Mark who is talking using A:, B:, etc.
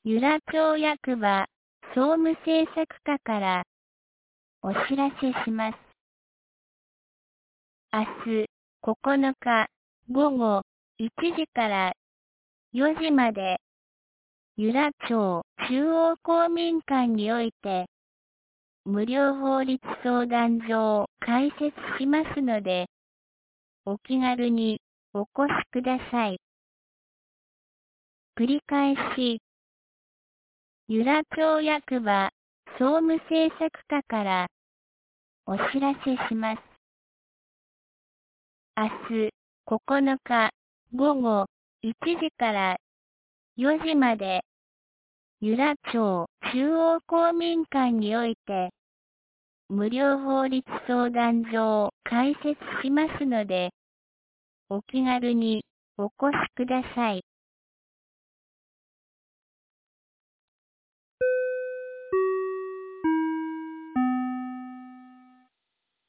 A: 由良町役場総務政策課からお知らせします。明日9日午後1時から4時まで由良町中央公民館において無料法律相談所を開設しますので、お気軽にお越しください。繰り返し、由良町役場総務政策課からお知らせします。明日9日午後1時から4時まで由良町中央公民館において無料法律相談所を開設しますので、お気軽にお越しください。